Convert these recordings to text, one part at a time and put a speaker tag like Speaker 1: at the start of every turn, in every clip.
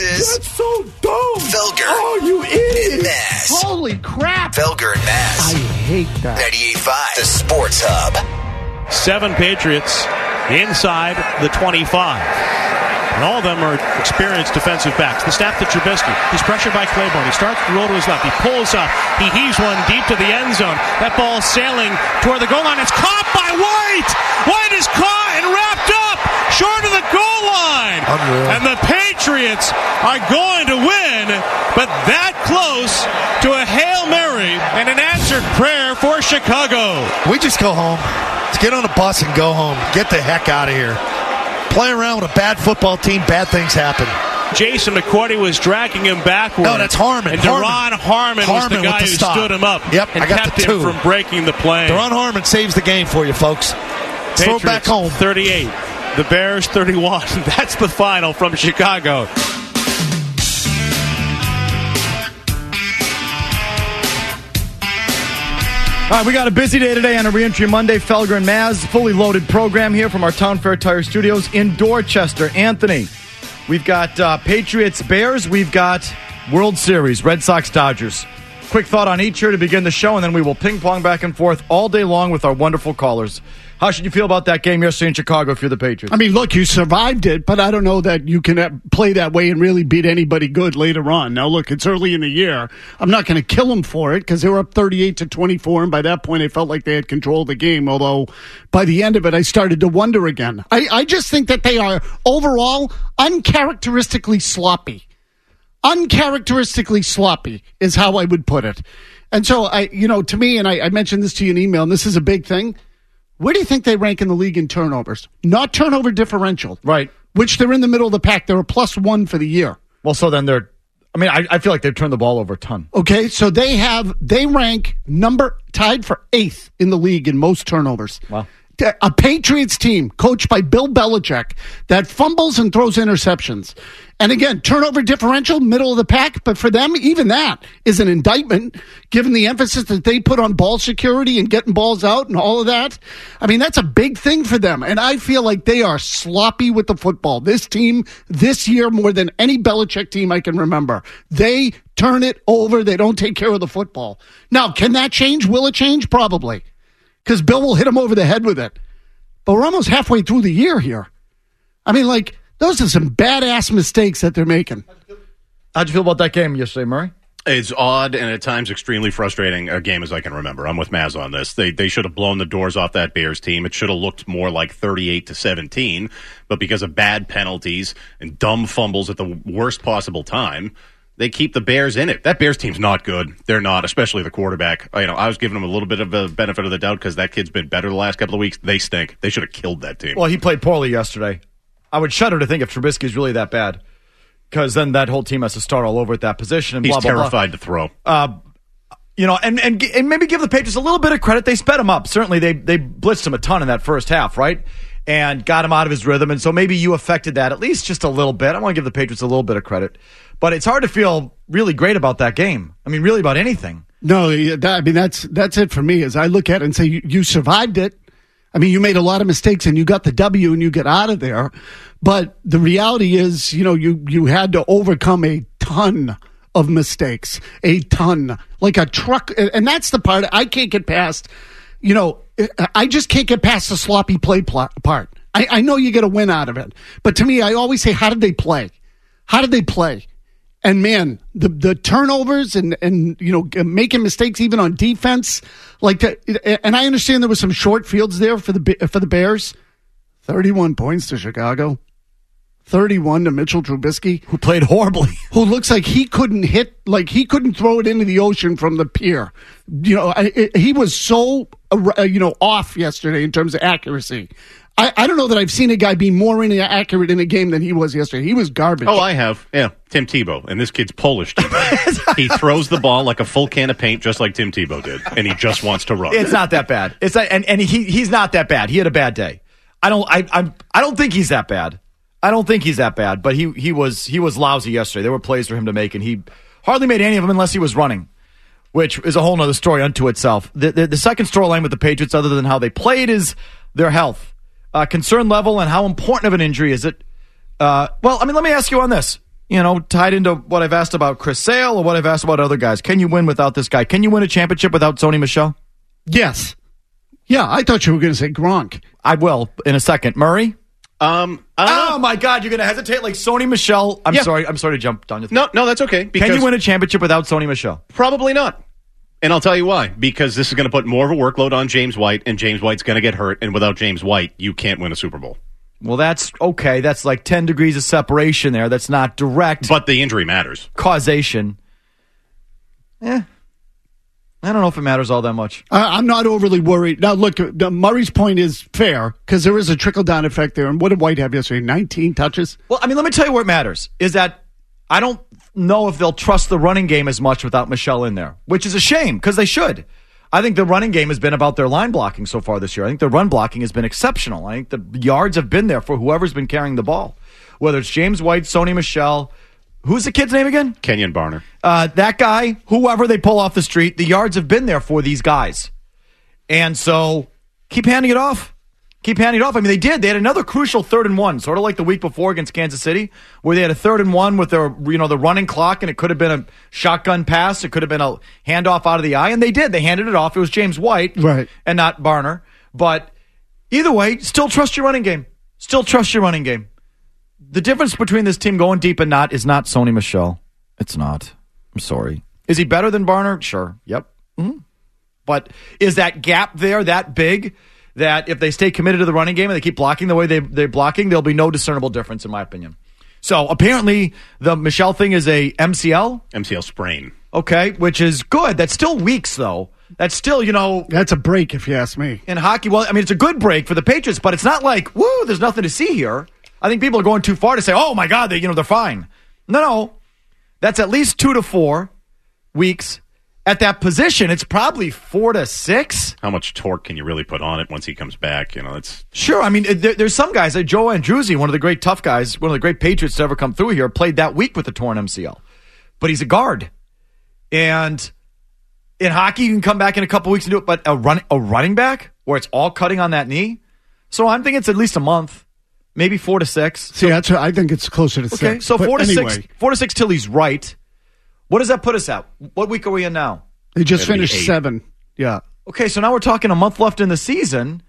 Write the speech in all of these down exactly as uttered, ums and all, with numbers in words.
Speaker 1: is...
Speaker 2: That's so dumb.
Speaker 1: Felger.
Speaker 2: Oh, you idiot.
Speaker 1: And Maz.
Speaker 3: Holy crap.
Speaker 1: Felger and Maz.
Speaker 3: I hate that.
Speaker 1: ninety-eight point five, the Sports Hub.
Speaker 4: Seven Patriots inside the twenty-five. And all of them are experienced defensive backs. The snap to Trubisky. He's pressured by Claiborne. He starts to roll to his left. He pulls up. He heaves one deep to the end zone. That ball sailing toward the goal line. It's caught by White. White is caught and wrapped up short of the goal line.
Speaker 2: Unreal.
Speaker 4: And the Patriots are going to win, but that close to a Hail Mary and an answered prayer for Chicago.
Speaker 5: We just go home. Let's get on a bus and go home. Get the heck out of here. Play around with a bad football team, bad things happen.
Speaker 4: Jason McCourty was dragging him backward.
Speaker 5: No, that's Harmon.
Speaker 4: And Daron Harmon,
Speaker 5: Harmon
Speaker 4: was the guy
Speaker 5: the
Speaker 4: who
Speaker 5: stop.
Speaker 4: stood him up.
Speaker 5: Yep,
Speaker 4: and
Speaker 5: I got
Speaker 4: kept
Speaker 5: the two.
Speaker 4: him from breaking the play.
Speaker 5: Daron Harmon saves the game for you, folks. Let's throw it back home.
Speaker 4: thirty-eight. The Bears thirty-one. That's the final from Chicago.
Speaker 6: All right, we got a busy day today on a Reentry Monday. Felger and Maz, fully loaded program here from our Town Fair Tire Studios in Dorchester. Anthony, we've got uh, Patriots, Bears. We've got World Series, Red Sox, Dodgers. Quick thought on each here to begin the show, and then we will ping-pong back and forth all day long with our wonderful callers. How should you feel about that game yesterday in Chicago if you're the Patriots?
Speaker 3: I mean, look, you survived it, but I don't know that you can play that way and really beat anybody good later on. Now, look, it's early in the year. I'm not going to kill them for it because they were up thirty-eight to twenty-four, and by that point, I felt like they had control of the game, although by the end of it, I started to wonder again. I, I just think that they are overall uncharacteristically sloppy. Uncharacteristically sloppy is how I would put it. And so, I, you know, to me, and I, I mentioned this to you in email, and this is a big thing, where do you think they rank in the league in turnovers? Not turnover differential.
Speaker 6: Right.
Speaker 3: Which they're in the middle of the pack. They're a plus one for the year.
Speaker 6: Well, so then they're, I mean, I, I feel like they've turned the ball over a ton.
Speaker 3: Okay, so they have, they rank number, tied for eighth in the league in most turnovers.
Speaker 6: Wow.
Speaker 3: A Patriots team coached by Bill Belichick that fumbles and throws interceptions. And again, turnover differential, middle of the pack. But for them, even that is an indictment, given the emphasis that they put on ball security and getting balls out and all of that. I mean, that's a big thing for them. And I feel like they are sloppy with the football. This team, this year, more than any Belichick team I can remember. They turn it over. They don't take care of the football. Now, can that change? Will it change? Probably. Because Bill will hit him over the head with it. But we're almost halfway through the year here. I mean, like, those are some badass mistakes that they're making.
Speaker 6: How'd you feel about that game yesterday, Murray?
Speaker 7: It's odd and at times extremely frustrating a game as I can remember. I'm with Maz on this. They they should have blown the doors off that Bears team. It should have looked more like thirty-eight to seventeen, but because of bad penalties and dumb fumbles at the worst possible time, they keep the Bears in it. That Bears team's not good. They're not, especially the quarterback. You know, I was giving them a little bit of a benefit of the doubt because that kid's been better the last couple of weeks. They stink. They should have killed that team.
Speaker 6: Well, he played poorly yesterday. I would shudder to think if Trubisky's really that bad, because then that whole team has to start all over at that position. And
Speaker 7: He's
Speaker 6: blah, blah,
Speaker 7: terrified
Speaker 6: blah.
Speaker 7: to throw.
Speaker 6: Uh, you know, and, and and maybe give the Patriots a little bit of credit. They sped him up. Certainly, they they blitzed him a ton in that first half, right? And got him out of his rhythm. And so maybe you affected that at least just a little bit. I want to give the Patriots a little bit of credit. But it's hard to feel really great about that game. I mean, really about anything.
Speaker 3: No, that, I mean, that's that's it for me. As I look at it and say, you, you survived it. I mean, you made a lot of mistakes and you got the W and you get out of there. But the reality is, you know, you, you had to overcome a ton of mistakes, a ton, like a truck. And that's the part I can't get past. You know, I just can't get past the sloppy play part. I, I know you get a win out of it. But to me, I always say, how did they play? How did they play? And man, the the turnovers and, and you know making mistakes even on defense, like the, and I understand there was some short fields there for the for the Bears. thirty-one points to Chicago, thirty-one to Mitchell Trubisky,
Speaker 6: who played horribly,
Speaker 3: who looks like he couldn't hit, like he couldn't throw it into the ocean from the pier. You know, I, it, he was so uh, you know off yesterday in terms of accuracy. I, I don't know that I've seen a guy be more inaccurate in a game than he was yesterday. He was garbage.
Speaker 7: Oh, I have. Yeah, Tim Tebow. And this kid's Polish. He throws the ball like a full can of paint, just like Tim Tebow did. And he just wants to run.
Speaker 6: It's not that bad. It's not, and, and he he's not that bad. He had a bad day. I don't I I'm I don't think he's that bad. I don't think he's that bad. But he he was he was lousy yesterday. There were plays for him to make, and he hardly made any of them unless he was running, which is a whole other story unto itself. The the, the second storyline with the Patriots, other than how they played, is their health. Uh, concern level and how important of an injury is it? Uh, well, I mean, let me ask you on this. you know, tied into what I've asked about Chris Sale or what I've asked about other guys. Can you win without this guy? Can you win a championship without Sony Michel?
Speaker 3: Yes. Yeah, I thought you were going to say Gronk.
Speaker 6: I will in a second. Murray?
Speaker 7: Um, I don't
Speaker 6: Oh,
Speaker 7: know.
Speaker 6: my God, you're going to hesitate like Sony Michel. I'm
Speaker 7: Yeah.
Speaker 6: sorry. I'm sorry to jump down your throat.
Speaker 7: No, no, that's okay. Because
Speaker 6: Can you win a championship without Sony Michel?
Speaker 7: Probably not. And I'll tell you why. Because this is going to put more of a workload on James White, and James White's going to get hurt. And without James White, you can't win a Super Bowl.
Speaker 6: Well, that's okay. That's like ten degrees of separation there. That's not direct
Speaker 7: But the injury matters.
Speaker 6: causation. Eh. I don't know if it matters all that much.
Speaker 3: I, I'm not overly worried. Now, look, the, Murray's point is fair because there is a trickle-down effect there. And what did White have yesterday? nineteen touches?
Speaker 6: Well, I mean, let me tell you where it matters, is that I don't know if they'll trust the running game as much without Michel in there, which is a shame because they should. I think the running game has been about their line blocking so far this year. I think the run blocking has been exceptional. I think the yards have been there for whoever's been carrying the ball, whether it's James White, Sony Michel. Who's the kid's name again?
Speaker 7: Kenyon Barner.
Speaker 6: Uh, that guy, whoever they pull off the street, the yards have been there for these guys. And so keep handing it off. Keep handing it off. I mean, they did. They had another crucial third and one, sort of like the week before against Kansas City, where they had a third and one with their, you know, the running clock, and it could have been a shotgun pass. It could have been a handoff out of the eye, and they did. They handed it off. It was James White
Speaker 3: Right.
Speaker 6: and not Barner. But either way, still trust your running game. Still trust your running game. The difference between this team going deep and not is not Sony Michel. It's not. I'm sorry. Is he better than Barner? Sure. Yep. Mm-hmm. But is that gap there that big that if they stay committed to the running game and they keep blocking the way they, they're blocking, there'll be no discernible difference, in my opinion. So apparently the Michel thing is a M C L.
Speaker 7: M C L sprain.
Speaker 6: Okay, which is good. That's still weeks, though. That's still, you know,
Speaker 3: That's a break, if you ask me.
Speaker 6: in hockey. Well, I mean, it's a good break for the Patriots, but it's not like, woo, there's nothing to see here. I think people are going too far to say, oh, my God, they, you know, they're fine. No, no. That's at least two to four weeks. At that position, it's probably four to six.
Speaker 7: How much torque can you really put on it once he comes back? You know, it's
Speaker 6: Sure. I mean, there, there's some guys, like Joe Andruzzi, one of the great tough guys, one of the great Patriots to ever come through here, played that week with the torn M C L. But he's a guard. And in hockey, you can come back in a couple weeks and do it, but a, run, a running back where it's all cutting on that knee? So I'm thinking it's at least a month. Maybe four to six.
Speaker 3: See, that's what, I think it's closer to
Speaker 6: Okay,
Speaker 3: six.
Speaker 6: so
Speaker 3: But
Speaker 6: four to
Speaker 3: anyway,
Speaker 6: six. Four to six till he's right. What does that put us at? What week are we in now?
Speaker 3: They just
Speaker 7: It'll be
Speaker 3: finished
Speaker 7: eight.
Speaker 3: seven. Yeah.
Speaker 6: Okay, so now we're talking a month left in the season.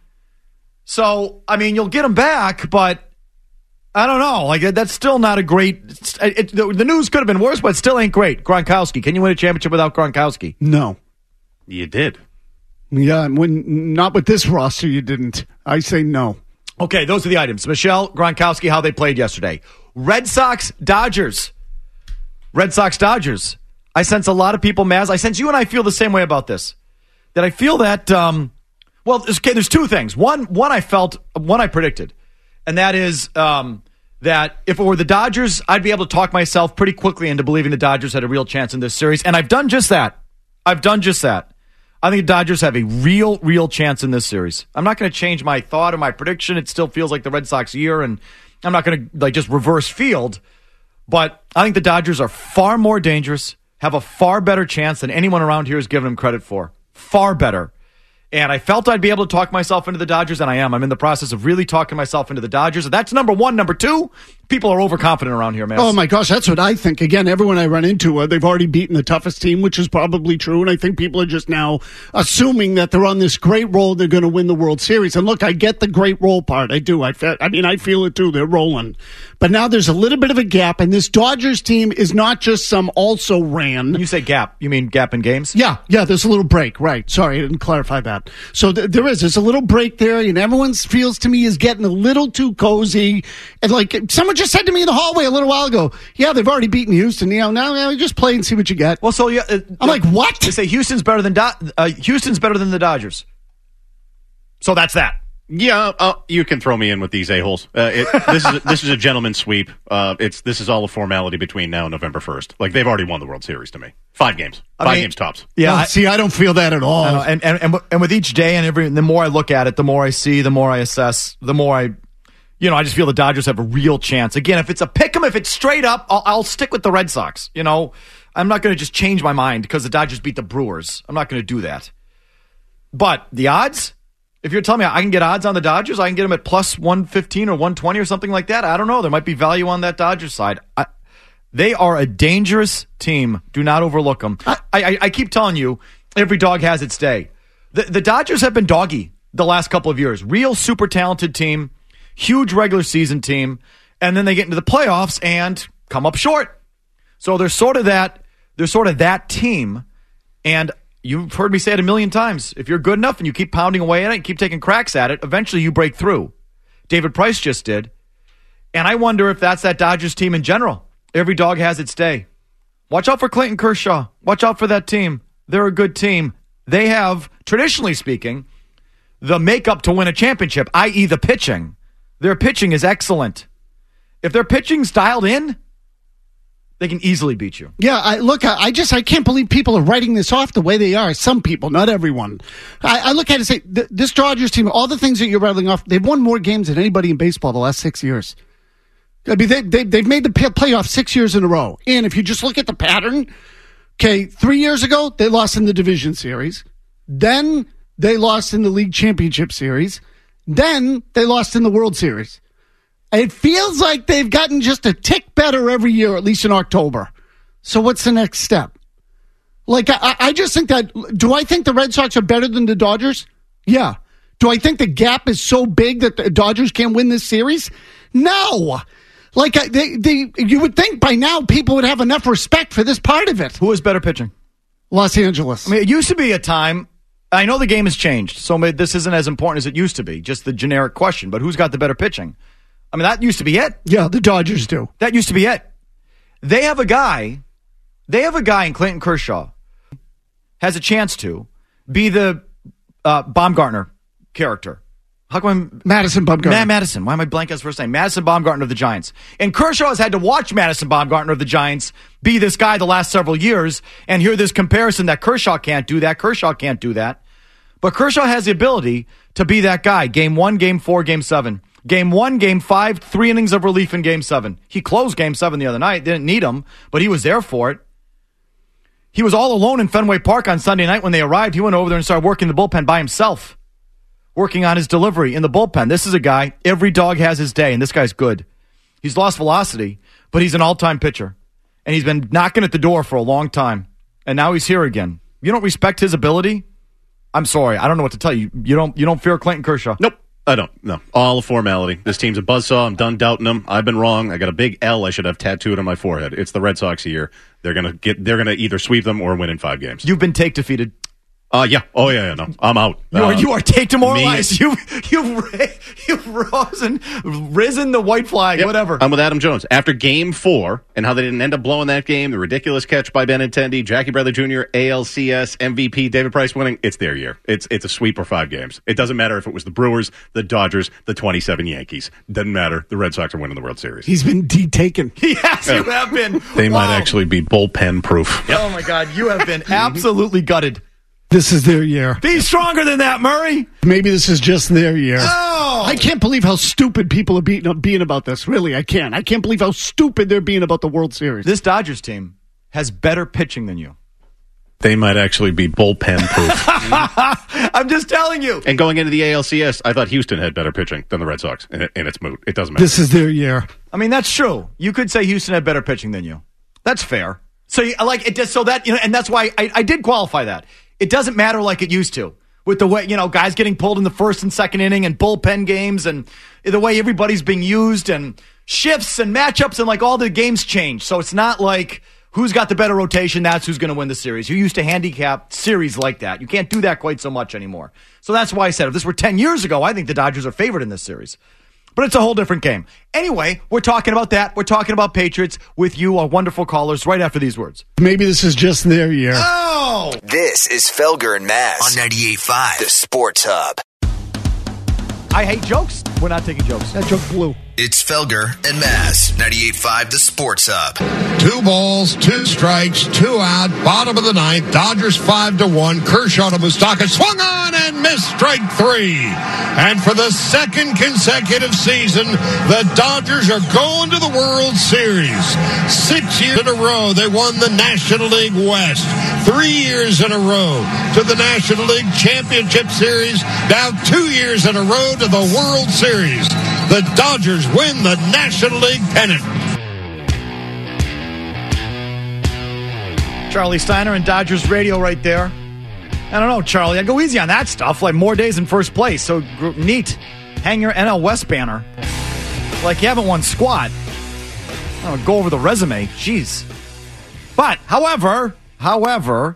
Speaker 6: So, I mean, you'll get him back, but I don't know. Like, that's still not a great... It, it, the, the news could have been worse, but it still ain't great. Gronkowski. Can you win a championship without Gronkowski?
Speaker 3: No.
Speaker 7: you did.
Speaker 3: Yeah, and when not with this roster, you didn't. I say no.
Speaker 6: Okay, those are the items. Michel, Gronkowski, how they played yesterday. Red Sox, Dodgers. Red Sox, Dodgers. I sense a lot of people, Maz. I sense you and I feel the same way about this. That I feel that, um, well, there's, okay, there's two things. One, one I felt, one I predicted. And that is um, that if it were the Dodgers, I'd be able to talk myself pretty quickly into believing the Dodgers had a real chance in this series. And I've done just that. I've done just that. I think the Dodgers have a real, real chance in this series. I'm not going to change my thought or my prediction. It still feels like the Red Sox year, and I'm not going to like just reverse field. But I think the Dodgers are far more dangerous, have a far better chance than anyone around here has given them credit for. Far better. And I felt I'd be able to talk myself into the Dodgers, and I am. I'm in the process of really talking myself into the Dodgers. That's number one. Number two, people are overconfident around here, man.
Speaker 3: Oh, my gosh, that's what I think. Again, everyone I run into, uh, they've already beaten the toughest team, which is probably true, and I think people are just now assuming that they're on this great roll, they're going to win the World Series. And look, I get the great roll part. I do. I, fe- I mean, I feel it too. They're rolling. But now there's a little bit of a gap, and this Dodgers team is not just some also ran.
Speaker 6: You say gap. You mean gap in games?
Speaker 3: Yeah, yeah, there's a little break, right. Sorry, I didn't clarify that. So th- there is. There's a little break there, and everyone feels to me is getting a little too cozy. And like someone just said to me in the hallway a little while ago, yeah, they've already beaten Houston. You know, now, now just play and see what you get.
Speaker 6: Well, so yeah, uh,
Speaker 3: I'm like, what?
Speaker 6: They say Houston's better than Do- uh, Houston's better than the Dodgers. So that's that.
Speaker 7: Yeah, uh, you can throw me in with these a-holes. Uh, it, this is a, this is a gentleman's sweep. Uh, it's this is all a formality between now and November first. Like they've already won the World Series to me. Five games,
Speaker 6: I
Speaker 7: five
Speaker 6: mean,
Speaker 7: games tops.
Speaker 6: Yeah,
Speaker 3: Oh,
Speaker 6: I-
Speaker 3: see, I don't feel that at all.
Speaker 6: I know, and, and and and with each day and every, the more I look at it, the more I see, the more I assess, the more I, you know, I just feel the Dodgers have a real chance. Again, if it's a pick 'em, if it's straight up, I'll, I'll stick with the Red Sox. You know, I'm not going to just change my mind because the Dodgers beat the Brewers. I'm not going to do that. But the odds, if you're telling me I can get odds on the Dodgers, I can get them at plus one fifteen or one twenty or something like that. I don't know. There might be value on that Dodgers side. I, They are a dangerous team. Do not overlook them. I, I, I keep telling you, every dog has its day. The, the Dodgers have been doggy the last couple of years. Real super talented team, huge regular season team, and then they get into the playoffs and come up short. So they're sort of that. They're sort of that team, and you've heard me say it a million times. If you're good enough and you keep pounding away at it and keep taking cracks at it, eventually you break through. David Price just did, and I wonder if that's that Dodgers team in general. Every dog has its day. Watch out for Clayton Kershaw. Watch out for that team. They're a good team. They have, traditionally speaking, the makeup to win a championship, that is the pitching. Their pitching is excellent. If their pitching's dialed in, they can easily beat you.
Speaker 3: Yeah, I, look, I, I just I can't believe people are writing this off the way they are. Some people, not everyone. I, I look at it and say, th- this Dodgers team, all the things that you're rattling off, they've won more games than anybody in baseball the last six years. I mean, they, they, they've made the pay- playoffs six years in a row. And if you just look at the pattern, okay, three years ago, they lost in the division series. Then they lost in the league championship series. Then they lost in the World Series. It feels like they've gotten just a tick better every year, at least in October. So what's the next step? Like, I, I just think that, do I think the Red Sox are better than the Dodgers? Yeah. Do I think the gap is so big that the Dodgers can't win this series? No. Like, they, they, you would think by now people would have enough respect for this part of it.
Speaker 6: Who is better pitching?
Speaker 3: Los Angeles.
Speaker 6: I mean, it used to be a time, I know the game has changed, so this isn't as important as it used to be, just the generic question, but who's got the better pitching? I mean, that used to be it.
Speaker 3: Yeah, the Dodgers do.
Speaker 6: That used to be it. They have a guy, they have a guy in Clayton Kershaw, has a chance to be the uh, Baumgartner character. How come I'm...
Speaker 3: Madison Bumgarner.
Speaker 6: Matt Madison. Why am I blank as first name? Madison Baumgartner of the Giants. And Kershaw has had to watch Madison Baumgartner of the Giants be this guy the last several years and hear this comparison that Kershaw can't do that, Kershaw can't do that. But Kershaw has the ability to be that guy. Game one, game four, game seven. Game one, game five, three innings of relief in game seven. He closed game seven the other night. Didn't need him, but he was there for it. He was all alone in Fenway Park on Sunday night when they arrived. He went over there and started working the bullpen by himself. Working on his delivery in the bullpen. This is a guy, every dog has his day, and this guy's good. He's lost velocity, but he's an all-time pitcher. And he's been knocking at the door for a long time. And now he's here again. You don't respect his ability? I'm sorry. I don't know what to tell you. You don't you don't fear Clayton Kershaw?
Speaker 7: Nope. I don't. No. All a formality. This team's a buzzsaw. I'm done doubting them. I've been wrong. I got a big L I should have tattooed on my forehead. It's the Red Sox year. They're gonna get they're gonna either sweep them or win in five games.
Speaker 6: You've been take defeated.
Speaker 7: Uh, yeah. Oh, yeah, yeah, no. I'm out.
Speaker 6: You are,
Speaker 7: uh,
Speaker 6: you are take demoralized. You've, you've, you've risen, risen the white flag,
Speaker 7: yep,
Speaker 6: whatever.
Speaker 7: I'm with Adam Jones. After game four, and how they didn't end up blowing that game, the ridiculous catch by Benintendi, Jackie Bradley Junior, A L C S, M V P, David Price winning, it's their year. It's it's a sweep for five games. It doesn't matter if it was the Brewers, the Dodgers, the twenty-seven Yankees. Doesn't matter. The Red Sox are winning the World Series.
Speaker 3: He's been de-taken.
Speaker 6: Yes, you have been.
Speaker 7: They
Speaker 6: wow.
Speaker 7: might actually be bullpen proof.
Speaker 6: Yep. Oh, my God. You have been absolutely gutted.
Speaker 3: This is their year.
Speaker 6: Be stronger than that, Murray.
Speaker 3: Maybe this is just their year.
Speaker 6: Oh!
Speaker 3: I can't believe how stupid people are being, being about this. Really, I can't. I can't believe how stupid they're being about the World Series.
Speaker 6: This Dodgers team has better pitching than you.
Speaker 7: They might actually be bullpen proof.
Speaker 6: I'm just telling you.
Speaker 7: And going into the A L C S, I thought Houston had better pitching than the Red Sox, and, it, and it's moot. It doesn't matter.
Speaker 3: This is their year.
Speaker 6: I mean, that's true. You could say Houston had better pitching than you. That's fair. So, you, like, it just so that you know, and that's why I, I did qualify that. It doesn't matter like it used to with the way, you know, guys getting pulled in the first and second inning and bullpen games and the way everybody's being used and shifts and matchups and like all the games change. So it's not like who's got the better rotation, that's who's going to win the series. You used to handicap series like that. You can't do that quite so much anymore. So that's why I said if this were ten years ago, I think the Dodgers are favored in this series. But it's a whole different game. Anyway, we're talking about that. We're talking about Patriots with you, our wonderful callers, right after these words.
Speaker 3: Maybe this is just their year.
Speaker 6: Oh!
Speaker 1: This is Felger and Maz on ninety-eight point five, the Sports Hub.
Speaker 6: I hate jokes. We're not taking jokes.
Speaker 3: That joke blew.
Speaker 1: It's Felger and Maz, ninety-eight point five, the Sports Hub.
Speaker 2: Two balls, two strikes, two out, bottom of the ninth. Dodgers five to one. Kershaw to Moustakas, swung on and missed strike three. And for the second consecutive season, the Dodgers are going to the World Series. Six years in a row, they won the National League West. Three years in a row to the National League Championship Series. Now two years in a row to the World Series. The Dodgers win the National League pennant.
Speaker 6: Charlie Steiner and Dodgers Radio right there. I don't know, Charlie. I'd go easy on that stuff. Like, more days in first place. So gr- neat. Hang your N L West banner. Like you haven't won squat. I don't know, go over the resume. Jeez. But, however, however,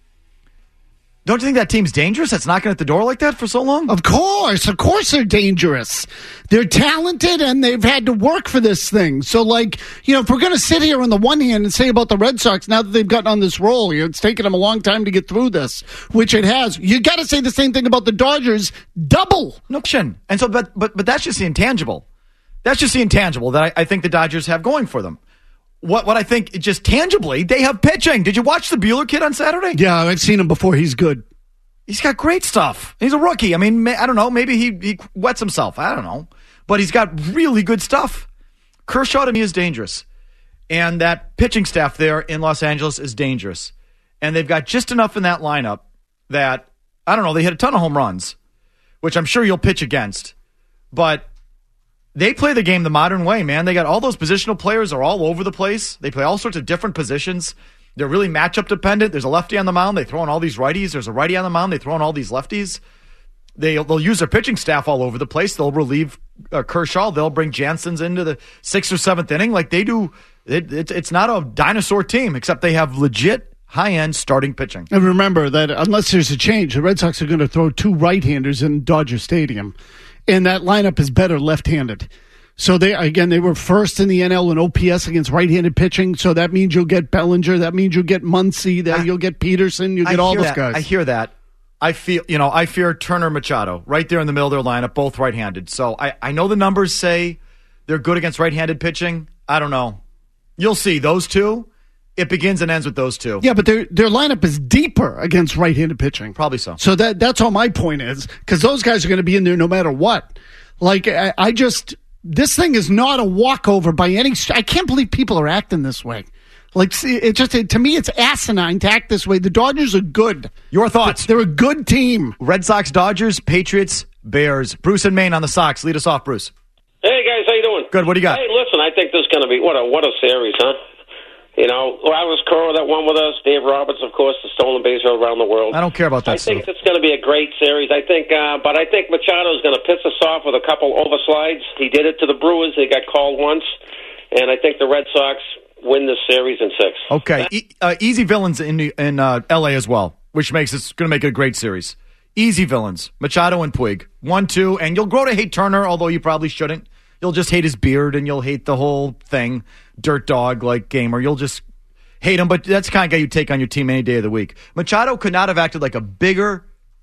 Speaker 6: don't you think that team's dangerous? That's knocking at the door like that for so long?
Speaker 3: Of course. Of course they're dangerous. They're talented, and they've had to work for this thing. So, like, you know, if we're going to sit here on the one hand and say about the Red Sox, now that they've gotten on this roll, you know, it's taken them a long time to get through this, which it has. You got to say the same thing about the Dodgers. Double.
Speaker 6: No question. And so, but, but, but that's just the intangible. That's just the intangible that I, I think the Dodgers have going for them. What what I think, just tangibly, they have pitching. Did you watch the Buehler kid on Saturday?
Speaker 3: Yeah, I've seen him before. He's good.
Speaker 6: He's got great stuff. He's a rookie. I mean, I don't know. Maybe he, he wets himself. I don't know. But he's got really good stuff. Kershaw to me is dangerous. And that pitching staff there in Los Angeles is dangerous. And they've got just enough in that lineup that, I don't know, they hit a ton of home runs, which I'm sure you'll pitch against. But they play the game the modern way, man. They got all those positional players are all over the place. They play all sorts of different positions. They're really matchup dependent. There's a lefty on the mound. They throw in all these righties. There's a righty on the mound. They throw in all these lefties. They, they'll use their pitching staff all over the place. They'll relieve uh, Kershaw. They'll bring Jansen's into the sixth or seventh inning like they do. It, it, it's not a dinosaur team, except they have legit high-end starting pitching.
Speaker 3: And remember that unless there's a change, the Red Sox are going to throw two right-handers in Dodger Stadium. And that lineup is better left-handed. So they again, they were first in the N L in O P S against right-handed pitching. So that means you'll get Bellinger. That means you'll get Muncy. That I, you'll get Peterson. You'll get all those
Speaker 6: that.
Speaker 3: guys.
Speaker 6: I hear that. I feel, you know, I fear Turner Machado right there in the middle of their lineup, both right-handed. So I, I know the numbers say they're good against right-handed pitching. I don't know. You'll see those two. It begins and ends with those two.
Speaker 3: Yeah, but their their lineup is deeper against right-handed pitching.
Speaker 6: Probably so.
Speaker 3: So that that's all my point is, because those guys are going to be in there no matter what. Like I, I just. This thing is not a walkover by any. I can't believe people are acting this way. Like, see, it just it, to me, it's asinine to act this way. The Dodgers are good.
Speaker 6: Your thoughts?
Speaker 3: They're a good team.
Speaker 6: Red Sox, Dodgers, Patriots, Bears. Bruce in Maine on the Sox. Lead us off, Bruce.
Speaker 8: Hey guys, how you doing?
Speaker 6: Good. What do you got?
Speaker 8: Hey, listen, I think this is going to be what a what a series, huh? You know, Alex Cora that won with us, Dave Roberts, of course, the stolen base around the world.
Speaker 6: I don't care about that
Speaker 8: I think
Speaker 6: stuff.
Speaker 8: it's going to be a great series. I think, uh, but I think Machado is going to piss us off with a couple overslides. He did it to the Brewers. They got called once. And I think the Red Sox win this series in six.
Speaker 6: Okay. E- uh, easy villains in in uh, L A as well, which makes it's going to make it a great series. Easy villains. Machado and Puig. One, two, and you'll grow to hate Turner, although you probably shouldn't. You'll just hate his beard, and you'll hate the whole thing. Dirt dog like gamer. You'll just hate him, but that's the kind of guy you take on your team any day of the week. Machado could not have acted like a bigger.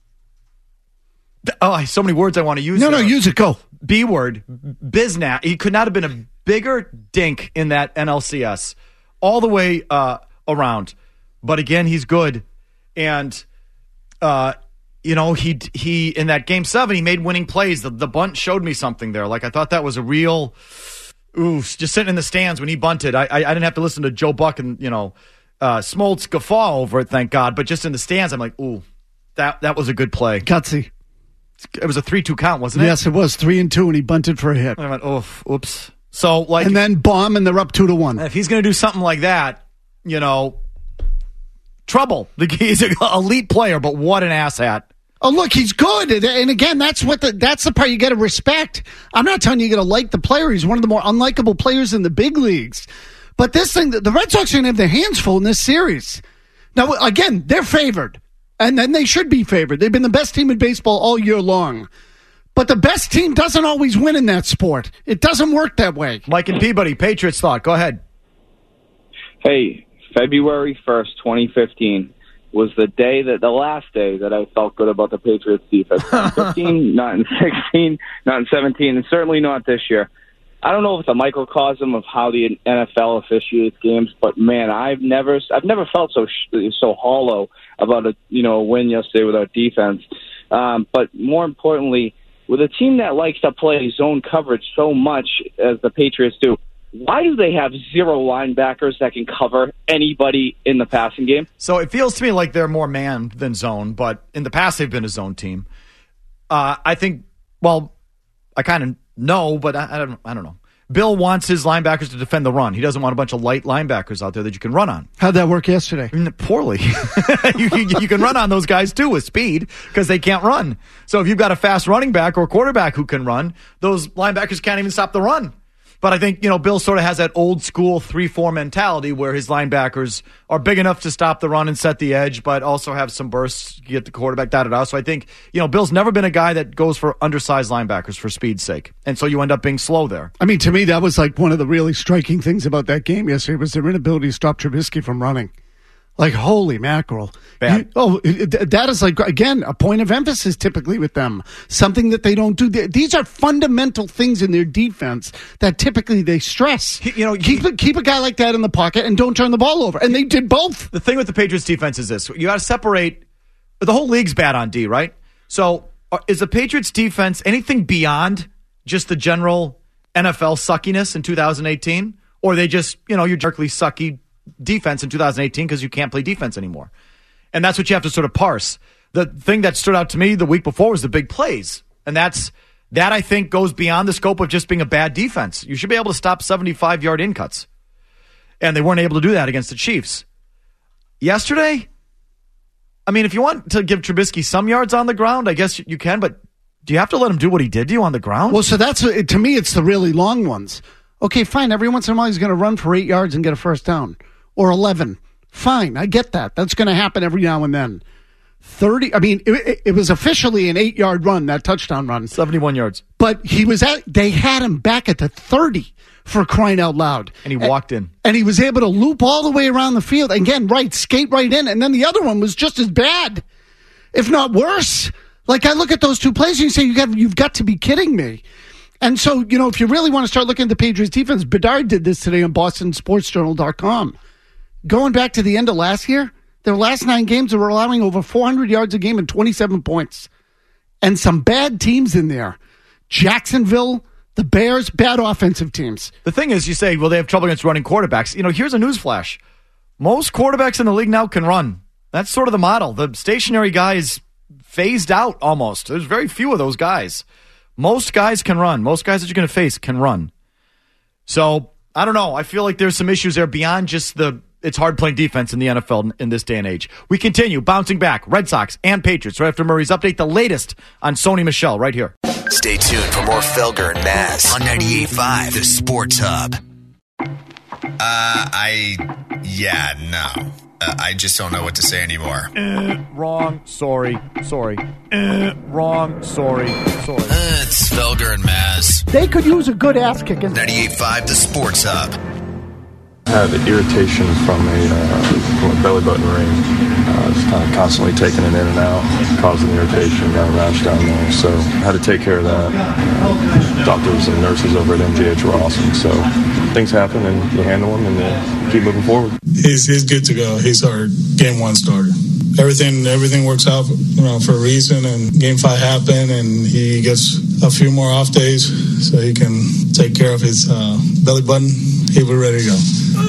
Speaker 6: Oh, so many words I want to use.
Speaker 3: No,
Speaker 6: there.
Speaker 3: no, use it. Go.
Speaker 6: B word. Biznat. He could not have been a bigger dink in that N L C S all the way uh, around. But again, he's good. And, uh, you know, he he in that game seven, he made winning plays. The, the bunt showed me something there. Like, I thought that was a real. Ooh, just sitting in the stands when he bunted. I, I I didn't have to listen to Joe Buck and, you know, uh, Smoltz guffaw over it, thank God. But just in the stands, I'm like, ooh, that that was a good play.
Speaker 3: Gutsy.
Speaker 6: It was a three two count, wasn't it?
Speaker 3: Yes, it was three and two, and he bunted for a hit.
Speaker 6: I went, oof, oops. So, like,
Speaker 3: and then bomb, and they're up two to one.
Speaker 6: If he's going to do something like that, you know, trouble. He's an elite player, but what an asshat.
Speaker 3: Oh, look, he's good. And again, that's what the that's the part you got to respect. I'm not telling you you got to like the player. He's one of the more unlikable players in the big leagues. But this thing, the Red Sox are going to have their hands full in this series. Now, again, they're favored. And then they should be favored. They've been the best team in baseball all year long. But the best team doesn't always win in that sport. It doesn't work that way.
Speaker 6: Mike and Peabody, Patriots thought. Go ahead.
Speaker 9: Hey, February first, twenty fifteen. Was the day that the last day that I felt good about the Patriots defense. Not in fifteen, not in sixteen, not in seventeen, and certainly not this year. I don't know if it's a microcosm of how the N F L officiates games, but man, I've never, I've never felt so so hollow about a you know a win yesterday with our defense. Um, but more importantly, with a team that likes to play zone coverage so much as the Patriots do, why do they have zero linebackers that can cover anybody in the passing game?
Speaker 6: So it feels to me like they're more man than zone, but in the past they've been a zone team. Uh, I think, well, I kind of know, but I, I don't I don't know. Bill wants his linebackers to defend the run. He doesn't want a bunch of light linebackers out there that you can run on.
Speaker 3: How'd that work yesterday?
Speaker 6: Poorly. you, you, you can run on those guys, too, with speed because they can't run. So if you've got a fast running back or quarterback who can run, those linebackers can't even stop the run. But I think, you know, Bill sort of has that old school three four mentality where his linebackers are big enough to stop the run and set the edge, but also have some bursts, get the quarterback, da-da-da. So I think, you know, Bill's never been a guy that goes for undersized linebackers for speed's sake. And so you end up being slow there.
Speaker 3: I mean, to me, that was like one of the really striking things about that game yesterday was their inability to stop Trubisky from running. Like, holy mackerel. You, oh, it, that is like, again, a point of emphasis typically with them. Something that they don't do. These are fundamental things in their defense that typically they stress.
Speaker 6: He, you know,
Speaker 3: keep,
Speaker 6: he,
Speaker 3: keep a guy like that in the pocket and don't turn the ball over. And they did both.
Speaker 6: The thing with the Patriots defense is this. You got to separate. The whole league's bad on D, right? So is the Patriots defense anything beyond just the general N F L suckiness in two thousand eighteen? Or are they just, you know, you're jerkily sucky defense in two thousand eighteen because you can't play defense anymore. And that's what you have to sort of parse. The thing that stood out to me the week before was the big plays. And that's that I think goes beyond the scope of just being a bad defense. You should be able to stop seventy-five-yard in cuts. And they weren't able to do that against the Chiefs. Yesterday, I mean, if you want to give Trubisky some yards on the ground, I guess you can, but do you have to let him do what he did to you on the ground?
Speaker 3: Well, so that's, to me, it's the really long ones. Okay, fine. Every once in a while, he's going to run for eight yards and get a first down. Or eleven. Fine, I get that. That's going to happen every now and then. thirty, I mean, it, it was officially an eight-yard run, that touchdown run.
Speaker 6: seventy-one yards.
Speaker 3: But he was at, they had him back at the thirty for crying out loud.
Speaker 6: And he walked in.
Speaker 3: And he was able to loop all the way around the field. Again, right, skate right in. And then the other one was just as bad, if not worse. Like, I look at those two plays and you say, you got, you've got to be kidding me. And so, you know, if you really want to start looking at the Patriots defense, Bedard did this today on Boston Sports Journal dot com. Going back to the end of last year, their last nine games they were allowing over four hundred yards a game and twenty-seven points. And some bad teams in there. Jacksonville, the Bears, bad offensive teams.
Speaker 6: The thing is, you say, well, they have trouble against running quarterbacks. You know, here's a newsflash. Most quarterbacks in the league now can run. That's sort of the model. The stationary guy is phased out almost. There's very few of those guys. Most guys can run. Most guys that you're going to face can run. So, I don't know. I feel like there's some issues there beyond just the it's hard playing defense in the N F L in this day and age. We continue bouncing back. Red Sox and Patriots right after Murray's update. The latest on Sony Michel right here.
Speaker 1: Stay tuned for more Felger and Maz on ninety-eight point five, The Sports Hub.
Speaker 10: Uh, I, yeah, no. Uh, I just don't know what to say anymore.
Speaker 6: Uh, wrong. Sorry. Sorry. Uh, wrong. Sorry. Sorry.
Speaker 1: Uh, it's Felger and Maz.
Speaker 3: They could use a good ass kicking.
Speaker 1: ninety-eight point five, The Sports Hub.
Speaker 11: I had irritation from a, uh, from a belly button ring. Uh, just kind of constantly taking it in and out, causing irritation, got a rash down there. So I had to take care of that. Uh, doctors and nurses over at M G H were awesome. So things happen and you handle them and you keep moving forward.
Speaker 12: He's he's good to go. He's our game one starter. Everything everything works out, you know, for a reason. And game five happened, and he gets a few more off days so he can take care of his uh, belly button. He was ready to go.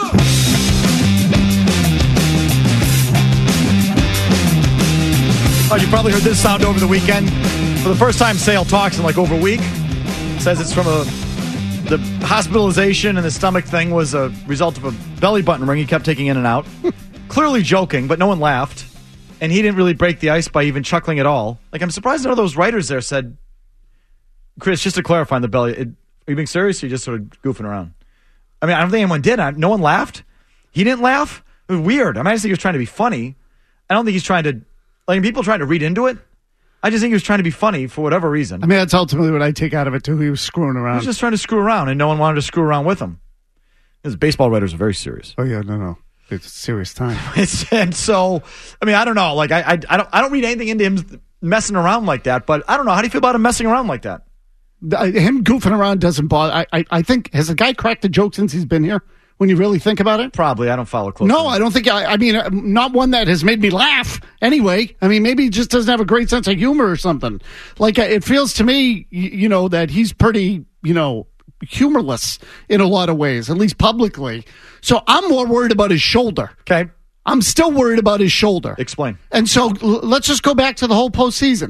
Speaker 6: Oh, you probably heard this sound over the weekend. For the first time, Sale talks in like over a week. Says it's from a the hospitalization and the stomach thing was a result of a belly button ring he kept taking in and out. Clearly joking, but no one laughed. And he didn't really break the ice by even chuckling at all. Like, I'm surprised none of those writers there said, Chris, just to clarify on the belly, it, are you being serious or are you just sort of goofing around? I mean, I don't think anyone did. I, no one laughed. He didn't laugh. It was weird. I mean, I just think he was trying to be funny. I don't think he's trying to, like, people trying to read into it. I just think he was trying to be funny for whatever reason.
Speaker 3: I mean, that's ultimately what I take out of it, too. He was screwing around.
Speaker 6: He was just trying to screw around, and no one wanted to screw around with him. His baseball writers are very serious.
Speaker 3: Oh, yeah, no, no. It's a serious time.
Speaker 6: It's, and so, I mean, I don't know. Like, I, I, I don't, I don't read anything into him messing around like that. But I don't know. How do you feel about him messing around like that?
Speaker 3: Him goofing around doesn't bother. I, I, I think has the guy cracked a joke since he's been here? When you really think about it,
Speaker 6: probably. I don't follow closely.
Speaker 3: No, I don't think. I, I mean, not one that has made me laugh. Anyway, I mean, maybe he just doesn't have a great sense of humor or something. Like it feels to me, you know, that he's pretty, you know, humorless in a lot of ways, at least publicly. So I'm more worried about his shoulder.
Speaker 6: Okay.
Speaker 3: I'm still worried about his shoulder.
Speaker 6: Explain.
Speaker 3: And so l- let's just go back to the whole postseason.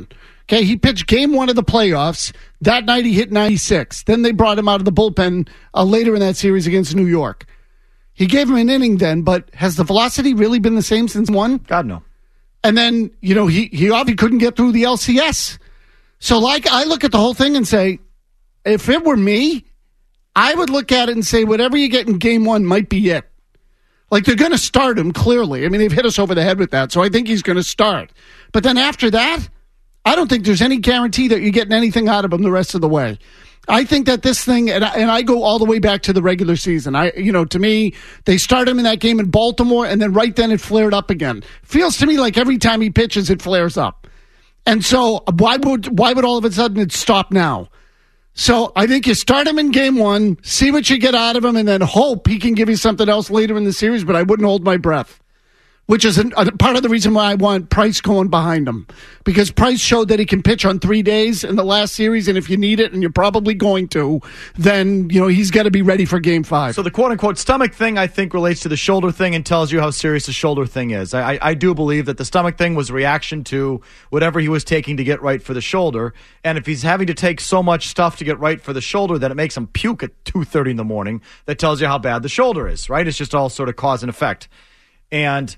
Speaker 3: Okay, he pitched game one of the playoffs. That night he hit ninety-six. Then they brought him out of the bullpen uh, later in that series against New York. He gave him an inning then, but has the velocity really been the same since one?
Speaker 6: God, no.
Speaker 3: And then, you know, he, he obviously couldn't get through the L C S. So, like, I look at the whole thing and say, if it were me, I would look at it and say, whatever you get in game one might be it. Like, they're going to start him, clearly. I mean, they've hit us over the head with that, so I think he's going to start. But then after that, I don't think there's any guarantee that you're getting anything out of him the rest of the way. I think that this thing, and I, and I go all the way back to the regular season. I, you know, to me, they started him in that game in Baltimore, and then right then it flared up again. Feels to me like every time he pitches, it flares up. And so why would why would all of a sudden it stop now? So I think you start him in game one, see what you get out of him, and then hope he can give you something else later in the series, but I wouldn't hold my breath. Which is a, a part of the reason why I want Price going behind him. Because Price showed that he can pitch on three days in the last series, and if you need it, and you're probably going to, then, you know, he's got to be ready for game five.
Speaker 6: So the quote-unquote stomach thing, I think, relates to the shoulder thing and tells you how serious the shoulder thing is. I, I, I do believe that the stomach thing was a reaction to whatever he was taking to get right for the shoulder. And if he's having to take so much stuff to get right for the shoulder that it makes him puke at two thirty in the morning, that tells you how bad the shoulder is, right? It's just all sort of cause and effect. And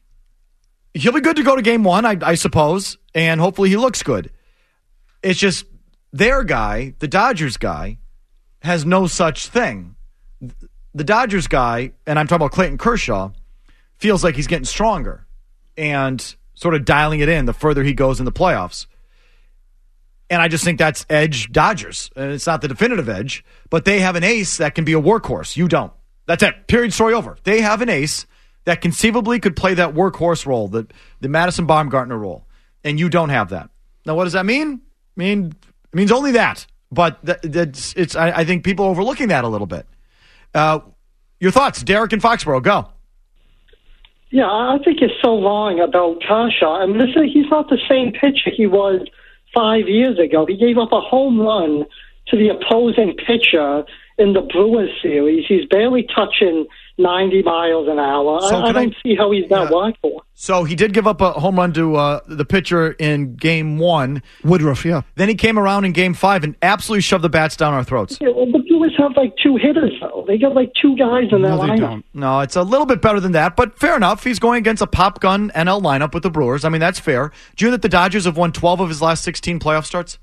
Speaker 6: he'll be good to go to game one, I, I suppose, and hopefully he looks good. It's just their guy, the Dodgers guy, has no such thing. The Dodgers guy, and I'm talking about Clayton Kershaw, feels like he's getting stronger and sort of dialing it in the further he goes in the playoffs. And I just think that's edge Dodgers. And it's not the definitive edge, but they have an ace that can be a workhorse. You don't. That's it. Period. Story over. They have an ace that conceivably could play that workhorse role, the, the Madison Bumgarner role, and you don't have that. Now, what does that mean? I mean, it means only that. But that, that's, it's. I, I think people are overlooking that a little bit. Uh, your thoughts, Derek in Foxborough, go.
Speaker 13: Yeah, I think you're so wrong about Kershaw. I mean, this is, he's not the same pitcher he was five years ago. He gave up a home run to the opposing pitcher in the Brewers series. He's barely touching ninety miles an hour. So I, I don't I, see how he's that yeah. wide for.
Speaker 6: So he did give up a home run to uh, the pitcher in game one.
Speaker 3: Woodruff, yeah.
Speaker 6: Then he came around in game five and absolutely shoved the bats down our throats.
Speaker 13: Yeah, well, the Brewers have like two hitters, though. They got like two guys in
Speaker 6: no,
Speaker 13: that lineup. Don't.
Speaker 6: No, it's a little bit better than that, but fair enough. He's going against a pop gun N L lineup with the Brewers. I mean, that's fair. Do you know that the Dodgers have won twelve of his last sixteen playoff starts?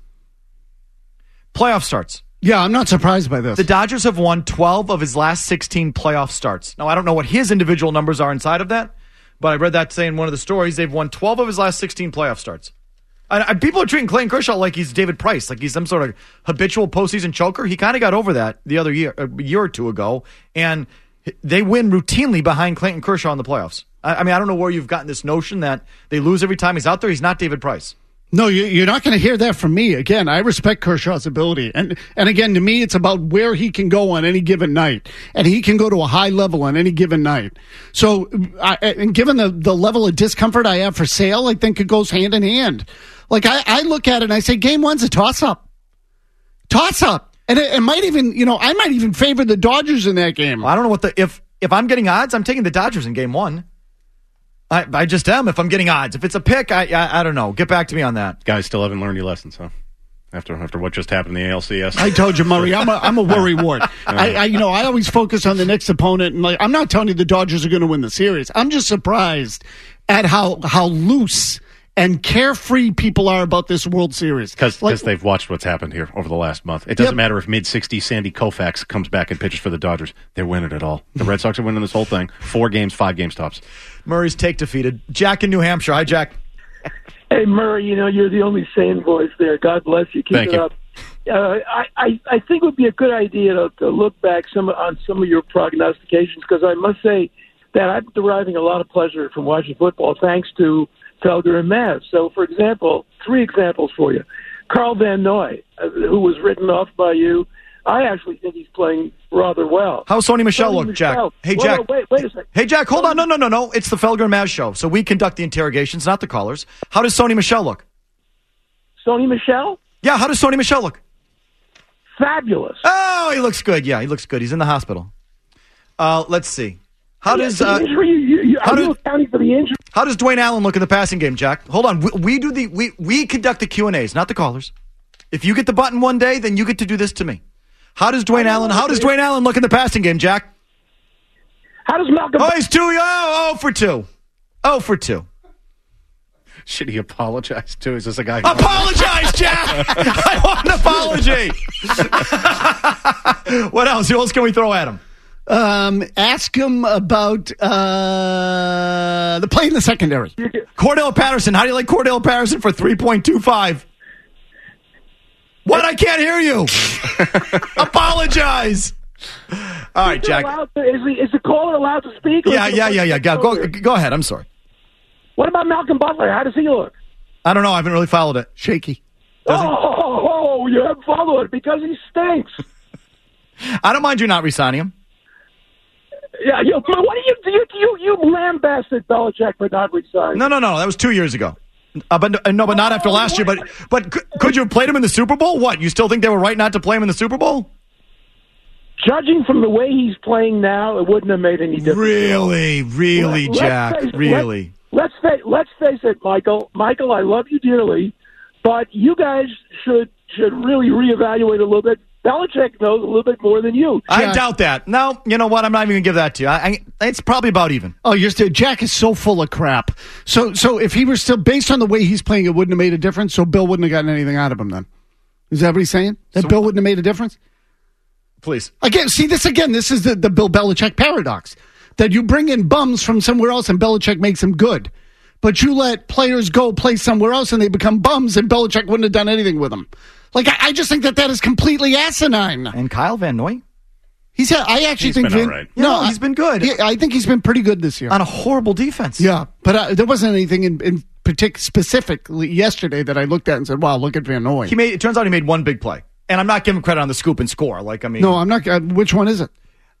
Speaker 6: Playoff starts.
Speaker 3: Yeah, I'm not surprised by this.
Speaker 6: The Dodgers have won twelve of his last sixteen playoff starts. Now, I don't know what his individual numbers are inside of that, but I read that say in one of the stories. They've won twelve of his last sixteen playoff starts. And, and people are treating Clayton Kershaw like he's David Price, like he's some sort of habitual postseason choker. He kind of got over that the other year, a year or two ago, and they win routinely behind Clayton Kershaw in the playoffs. I, I mean, I don't know where you've gotten this notion that they lose every time he's out there. He's not David Price.
Speaker 3: No, you're not going to hear that from me. Again, I respect Kershaw's ability. And and again, to me, it's about where he can go on any given night. And he can go to a high level on any given night. So, I, and given the, the level of discomfort I have for Sale, I think it goes hand in hand. Like, I, I look at it and I say, game one's a toss-up. Toss-up. And it, it might even, you know, I might even favor the Dodgers in that game.
Speaker 6: Well, I don't know what the, if, if I'm getting odds, I'm taking the Dodgers in game one. I, I just am if I'm getting odds. If it's a pick, I, I I don't know. Get back to me on that.
Speaker 7: Guys still haven't learned your lessons, huh? After after what just happened in the A L C S.
Speaker 3: I told you, Murray, I'm a I'm a worrywart. I, I you know I always focus on the next opponent, and like I'm not telling you the Dodgers are going to win the series. I'm just surprised at how how loose and carefree people are about this World Series.
Speaker 7: Because
Speaker 3: like,
Speaker 7: they've watched what's happened here over the last month. It doesn't yep. matter if mid-sixties Sandy Koufax comes back and pitches for the Dodgers. They're winning it all. The Red Sox are winning this whole thing. Four games, five games tops.
Speaker 6: Murray's take defeated. Jack in New Hampshire. Hi, Jack.
Speaker 14: Hey, Murray, you know, you're the only sane voice there. God bless you. Keep
Speaker 7: Thank
Speaker 14: it
Speaker 7: you.
Speaker 14: up. Uh, I, I, I think it would be a good idea to, to look back some on some of your prognostications, because I must say that I'm deriving a lot of pleasure from watching football thanks to Felger and Maz. So, for example, three examples for you. Carl Van Noy, uh, who was written off by you, I actually think he's playing rather well.
Speaker 6: How's Sony Michel
Speaker 14: Sony
Speaker 6: look,
Speaker 14: Michel.
Speaker 6: Jack? Hey,
Speaker 14: Whoa,
Speaker 6: Jack.
Speaker 14: whoa, wait, wait a second.
Speaker 6: Hey, Jack, hold on. No, no, no, no. It's the Felger and Maz show, so we conduct the interrogations, not the callers. How does Sony Michel look?
Speaker 14: Sony Michel?
Speaker 6: Yeah, how does Sony Michel look?
Speaker 14: Fabulous.
Speaker 6: Oh, he looks good. Yeah, he looks good. He's in the hospital. Uh, let's see. How does uh,
Speaker 14: the injury? You, you,
Speaker 6: how
Speaker 14: are
Speaker 6: does,
Speaker 14: you accounting for the injury?
Speaker 6: How does Dwayne Allen look in the passing game, Jack? Hold on. We, we do the we we conduct the Q and A's, not the callers. If you get the button one day, then you get to do this to me. How does Dwayne Allen? How does Dwayne Allen look in the passing game, Jack?
Speaker 14: How does Malcolm?
Speaker 6: Oh, he's two. Oh, oh for two. Oh for two.
Speaker 7: Should he apologize too? Is this a guy?
Speaker 6: Apologize, Jack. I want an apology. What else? Who else can we throw at him?
Speaker 3: Um, ask him about uh, the play in the secondary.
Speaker 6: Cordell Patterson. How do you like Cordell Patterson for three point two five? What? I can't hear you. Apologize. All right, Jack.
Speaker 14: To, is, the, is the caller allowed to speak?
Speaker 6: Yeah, yeah, yeah, yeah. Go, go, go ahead. I'm sorry.
Speaker 14: What about Malcolm Butler? How does he look?
Speaker 6: I don't know. I haven't really followed it.
Speaker 3: Shaky.
Speaker 14: Oh, oh, oh, you haven't followed it because he stinks.
Speaker 6: I don't mind you not re-signing him.
Speaker 14: Yeah, you, what do you you you you lambasted Belichick for not resigning?
Speaker 6: No, no, no. That was two years ago. Uh, but uh, no, but not after last year. But but could, could you have played him in the Super Bowl? What? You still think they were right not to play him in the Super Bowl?
Speaker 14: Judging from the way he's playing now, it wouldn't have made any difference.
Speaker 6: Really, really,
Speaker 14: Let,
Speaker 6: Jack,
Speaker 14: face,
Speaker 6: really.
Speaker 14: Let's let's face, let's face it, Michael. Michael, I love you dearly, but you guys should should really reevaluate a little bit. Belichick knows a little bit more than you.
Speaker 6: I
Speaker 3: Jack.
Speaker 6: doubt that. No, you know what? I'm not even going to give that to you. I, I, it's probably about even.
Speaker 3: Oh, you're still, Jack is so full of crap. So, so if he were still, based on the way he's playing, it wouldn't have made a difference, so Bill wouldn't have gotten anything out of him then. Is that what he's saying? That
Speaker 6: So-
Speaker 3: Bill wouldn't have made a difference?
Speaker 6: Please.
Speaker 3: Again, see this again. This is the, the Bill Belichick paradox. That you bring in bums from somewhere else and Belichick makes them good. But you let players go play somewhere else and they become bums and Belichick wouldn't have done anything with them. Like, I, I just think that that is completely asinine.
Speaker 6: And Kyle Van Noy?
Speaker 3: He's. I actually
Speaker 7: He's
Speaker 3: think
Speaker 7: been
Speaker 3: Vin,
Speaker 7: all right.
Speaker 3: No,
Speaker 6: Yeah, he's been good.
Speaker 3: Yeah, I think he's been pretty good this year
Speaker 6: On a horrible defense.
Speaker 3: Yeah, but uh, there wasn't anything in, in particular specifically yesterday that I looked at and said, "Wow, look at Van Noy."
Speaker 6: He made. It turns out he made one big play. And I'm not giving credit on the scoop and score. Like, I mean.
Speaker 3: No, I'm not. Uh, which one is it?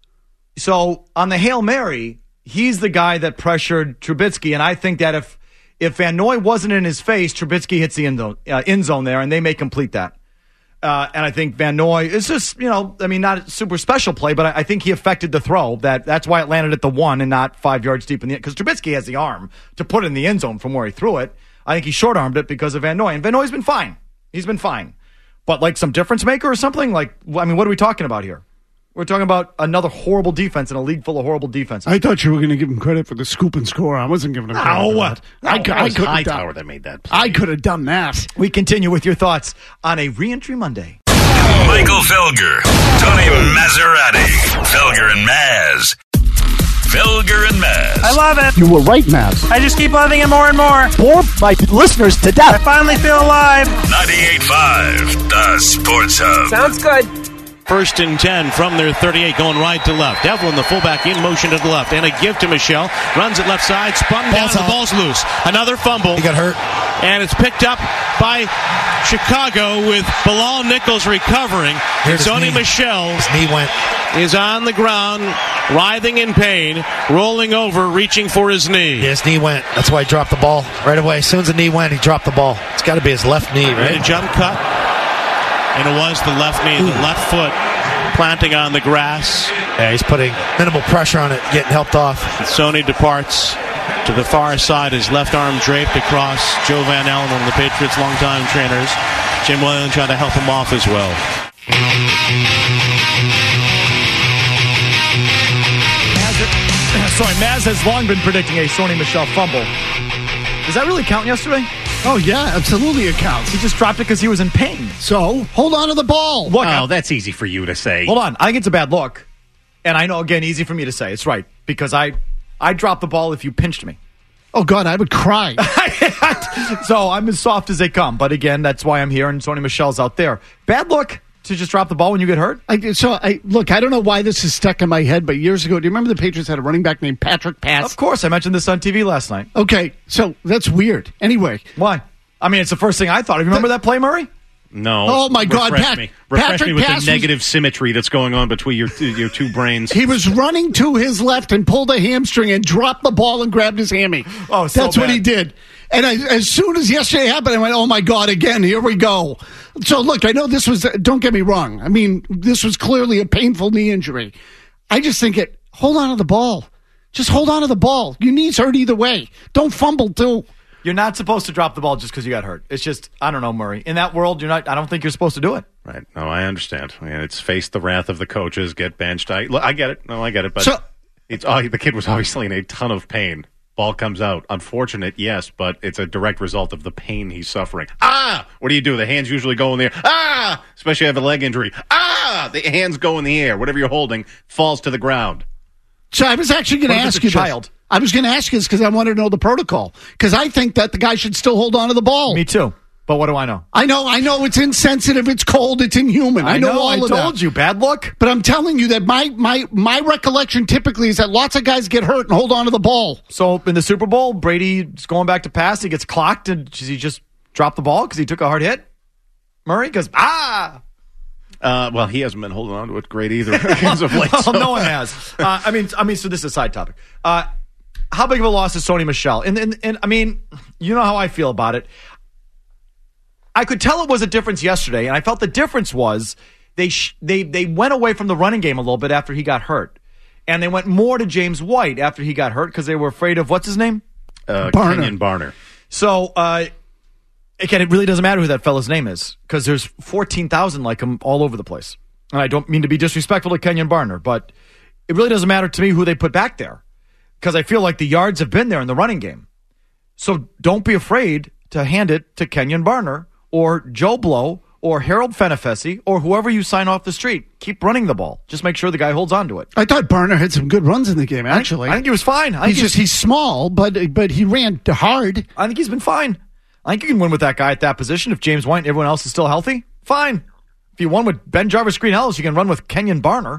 Speaker 6: So on the Hail Mary, he's the guy that pressured Trubisky. And I think that if if Van Noy wasn't in his face, Trubisky hits the end zone, uh, end zone there, and they may complete that. Uh, and I think Van Noy is just, you know, I mean, not a super special play, but I, I think he affected the throw. That That's why it landed at the one and not five yards deep in the end. Because Trubisky has the arm to put it in the end zone from where he threw it. I think he short-armed it because of Van Noy. And Van Noy's been fine. He's been fine. But like some difference maker or something? Like, I mean, what are we talking about here? We're talking about another horrible defense in a league full of horrible defenses.
Speaker 3: I thought you were going to give him credit for the scoop and score. I wasn't giving him credit.
Speaker 6: No,
Speaker 3: for that.
Speaker 6: no,
Speaker 3: I, could,
Speaker 7: That
Speaker 3: I
Speaker 7: was
Speaker 3: could have
Speaker 7: Hightower
Speaker 3: done.
Speaker 7: that made that play.
Speaker 3: I could have done that.
Speaker 6: We continue with your thoughts on a Reentry Monday.
Speaker 15: Michael Felger, Tony Maserati, Felger and Maz. Felger and Maz.
Speaker 16: I love it.
Speaker 3: You were right, Matt.
Speaker 16: I just keep loving it more and more.
Speaker 3: Bore my listeners to death.
Speaker 16: I finally feel alive.
Speaker 15: ninety-eight point five, the Sports Hub.
Speaker 16: Sounds good.
Speaker 4: First and ten from their thirty-eight, going right to left. Devlin, the fullback, in motion to the left. And a give to Michelle. Runs it left side, spun down,
Speaker 5: Ball's
Speaker 4: the
Speaker 5: out.
Speaker 4: ball's loose. Another fumble.
Speaker 5: He got hurt.
Speaker 4: And it's picked up by Chicago with Bilal Nichols recovering.
Speaker 5: Here's his
Speaker 4: Sony
Speaker 5: knee.
Speaker 4: Michel
Speaker 5: His knee went.
Speaker 4: is on the ground, writhing in pain, rolling over, reaching for his knee.
Speaker 5: Yeah, his knee went. That's why he dropped the ball right away. As soon as the knee went, he dropped the ball. It's got to be his left knee,
Speaker 4: And a
Speaker 5: right?
Speaker 4: jump cut. And it was the left knee, the left foot planting on the grass.
Speaker 5: Yeah, he's putting minimal pressure on it, getting helped off.
Speaker 4: Sony departs to the far side, his left arm draped across. Joe Van Allen, one of the Patriots' longtime trainers. Jim Williams trying to help him off as well.
Speaker 6: Maz, sorry, Maz has long been predicting a Sony Michel fumble. Does that really count yesterday?
Speaker 3: Oh, yeah, absolutely it counts.
Speaker 6: He just dropped it because he was in pain.
Speaker 3: So, hold on to the ball.
Speaker 6: Look,
Speaker 7: Oh, that's easy for you to say.
Speaker 6: hold on. I think it's a bad look. And I know, again, easy for me to say. It's right. Because I I dropped the ball if you pinched me.
Speaker 3: Oh, God, I would cry.
Speaker 6: So I'm as soft as they come. But again, that's why I'm here, and Sony Michel's out there. Bad look to just drop the ball when you get hurt?
Speaker 3: I, so, I look, I don't know why this is stuck in my head, but years ago, do you remember the Patriots had a running back named Patrick Pass?
Speaker 6: Of course. I mentioned this on T V last night.
Speaker 3: Okay, so that's weird. Anyway.
Speaker 6: Why? I mean, it's the first thing I thought. Remember that play, Murray?
Speaker 7: No.
Speaker 3: Oh, my God,
Speaker 7: Refresh
Speaker 3: Pat-
Speaker 7: me. Refresh
Speaker 3: Patrick
Speaker 7: me with
Speaker 3: Pass
Speaker 7: the
Speaker 3: was-
Speaker 7: negative symmetry that's going on between your your two brains.
Speaker 3: He was running to his left and pulled a hamstring and dropped the ball and grabbed his hammy.
Speaker 6: Oh, so
Speaker 3: That's what
Speaker 6: bad.
Speaker 3: he did. And I, as soon as yesterday happened, I went, oh, my God, again, here we go. So, look, I know this was, don't get me wrong. I mean, this was clearly a painful knee injury. I just think it, hold on to the ball. Just hold on to the ball. Your knees hurt either way. Don't fumble, too.
Speaker 6: You're not supposed to drop the ball just because you got hurt. It's just, I don't know, Murray. In that world, you're not. I don't think you're supposed to do it.
Speaker 7: Right. No, I understand. I mean, it's face the wrath of the coaches, get benched. I, look, I get it. No, I get it. But
Speaker 3: so,
Speaker 7: it's oh, the kid was obviously in a ton of pain. Ball comes out. Unfortunate, yes, but it's a direct result of the pain he's suffering. Ah! What do you do? The hands usually go in the air. Ah! Especially if you have a leg injury. Ah! The hands go in the air. Whatever you're holding falls to the ground.
Speaker 3: So I was actually going to ask you
Speaker 6: child.
Speaker 3: This. I was going to ask you this because I wanted to know the protocol. Because I think that the guy should still hold on to the ball.
Speaker 6: Me too. But what do I know?
Speaker 3: I know, I know it's insensitive, it's cold, it's inhuman. I,
Speaker 6: I
Speaker 3: know,
Speaker 6: know
Speaker 3: all
Speaker 6: I
Speaker 3: of
Speaker 6: told
Speaker 3: that.
Speaker 6: you, bad luck.
Speaker 3: But I'm telling you that my, my, my recollection typically is that lots of guys get hurt and hold on to the ball.
Speaker 6: So in the Super Bowl, Brady's going back to pass. He gets clocked, and does he just drop the ball because he took a hard hit? Murray goes, ah!
Speaker 7: Uh, well, he hasn't been holding on to it great either as of late.
Speaker 6: Well,
Speaker 7: so.
Speaker 6: no one has. Uh, I mean, I mean, so this is a side topic. Uh, how big of a loss is Sony Michel? And, and, and I mean, you know how I feel about it. I could tell it was a difference yesterday, and I felt the difference was they sh- they they went away from the running game a little bit after he got hurt, and they went more to James White after he got hurt because they were afraid of what's his name,
Speaker 7: uh,
Speaker 3: Barner.
Speaker 7: Kenyon Barner.
Speaker 6: So uh, again, it really doesn't matter who that fella's name is because there's fourteen thousand like him all over the place. And I don't mean to be disrespectful to Kenyon Barner, but it really doesn't matter to me who they put back there because I feel like the yards have been there in the running game. So don't be afraid to hand it to Kenyon Barner or Joe Blow or Harold Fenefesi or whoever you sign off the street. Keep running the ball. Just make sure the guy holds on to it.
Speaker 3: I thought Barner had some good runs in the game, actually.
Speaker 6: I think, I think he was fine. I
Speaker 3: he's
Speaker 6: think
Speaker 3: just he's small, but but he ran hard.
Speaker 6: I think he's been fine. I think you can win with that guy at that position if James White and everyone else is still healthy. Fine. If you won with Ben Jarvis Green-Ellis, you can run with Kenyon Barner.